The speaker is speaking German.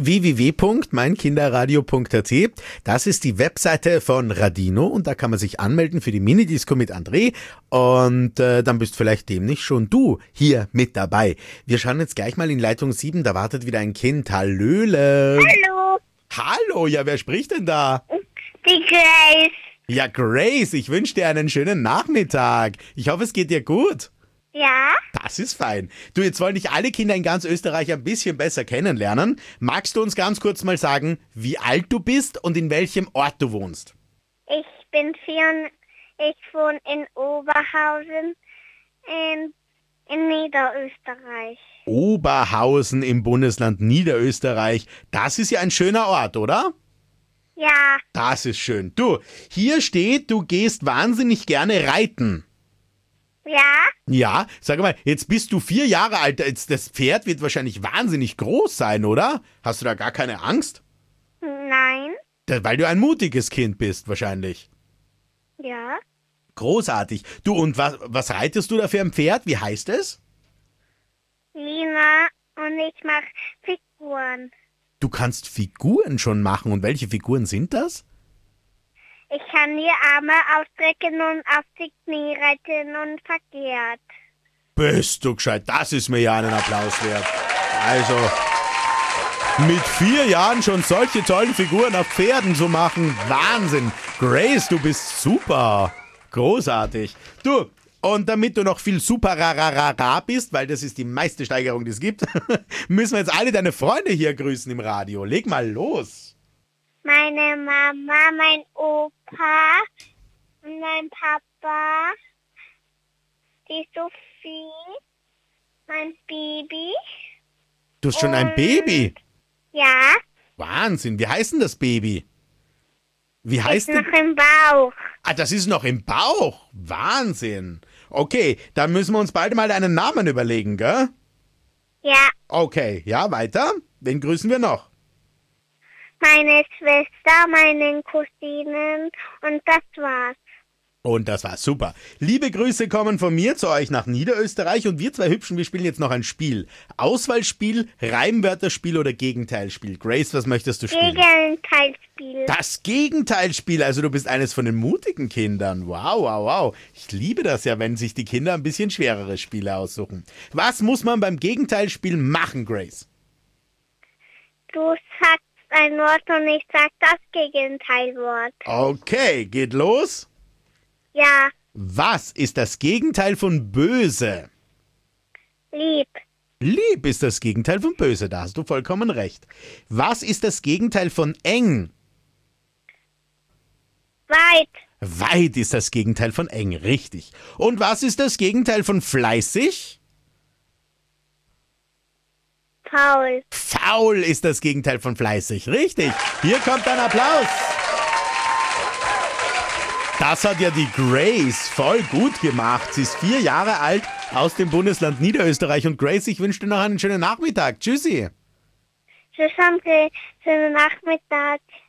www.meinkinderradio.at. Das ist die Webseite von Radino und da kann man sich anmelden für die Minidisco mit André und dann bist vielleicht demnächst schon du hier mit dabei. Wir schauen jetzt gleich mal in Leitung 7, da wartet wieder ein Kind. Hallöle. Hallo, Hallo, ja, wer spricht denn da? die Grace. Ja, Grace, ich wünsche dir einen schönen Nachmittag. Ich hoffe, es geht dir gut. Ja, Das ist fein. Du, jetzt wollen dich alle Kinder in ganz Österreich ein bisschen besser kennenlernen. Magst du uns ganz kurz mal sagen, wie alt du bist und in welchem Ort du wohnst? ich bin 4 und ich wohne in Oberhausen in Niederösterreich. Oberhausen im Bundesland Niederösterreich. Das ist ja ein schöner Ort, oder? Ja, Das ist schön. Du, hier steht, du gehst wahnsinnig gerne reiten. ja, Ja, sag mal, jetzt bist du 4 Jahre alt. Jetzt, das Pferd wird wahrscheinlich wahnsinnig groß sein, oder? Hast du da gar keine Angst? nein, Weil du ein mutiges Kind bist, wahrscheinlich. ja, Großartig. Du, und was reitest du da für ein Pferd? Wie heißt es? Lina und ich mache Figuren. Du kannst Figuren schon machen. Und welche Figuren sind das? Ich kann die Arme ausstrecken und auf die Knie reiten und verkehrt. Bist du gescheit. Das ist mir ja einen Applaus wert. Also, mit 4 Jahren schon solche tollen Figuren auf Pferden zu machen. Wahnsinn. Grace, du bist super. Großartig. Du, und damit du noch viel super bist, weil das ist die meiste Steigerung, die es gibt, müssen wir jetzt alle deine Freunde hier grüßen im Radio. Leg mal los. Meine Mama, mein Opa und mein Papa, die Sophie, mein Baby. Du hast schon ein Baby. Ja, Wahnsinn. Wie heißt denn das Baby? Wie ist heißt denn? noch im Bauch. Ah, das ist noch im Bauch. Wahnsinn. Okay, dann müssen wir uns bald mal einen Namen überlegen, gell? Ja, Okay, ja, weiter. Wen grüßen wir noch? meine Schwester, meine Cousinen und das war's. Und das war super. Liebe Grüße kommen von mir zu euch nach Niederösterreich und wir zwei Hübschen, wir spielen jetzt noch ein Spiel. Auswahlspiel, Reimwörterspiel oder Gegenteilspiel. Grace, was möchtest du spielen? Gegenteilspiel. Das Gegenteilspiel, also du bist eines von den mutigen Kindern. Wow, wow, wow. Ich liebe das ja, wenn sich die Kinder ein bisschen schwerere Spiele aussuchen. Was muss man beim Gegenteilspiel machen, Grace? Du sagst ein Wort und ich sag das Gegenteilwort. Okay, geht los. Ja, Was ist das Gegenteil von böse? lieb, Lieb ist das Gegenteil von böse, da hast du vollkommen recht. Was ist das Gegenteil von eng? weit, Weit ist das Gegenteil von eng, richtig. Und was ist das Gegenteil von fleißig? faul. Faul ist das Gegenteil von fleißig, richtig. Hier kommt ein Applaus. Das hat ja die Grace voll gut gemacht. Sie ist 4 Jahre alt, aus dem Bundesland Niederösterreich. Und Grace, ich wünsche dir noch einen schönen Nachmittag. Tschüssi. Tschüss, André. Schönen Nachmittag.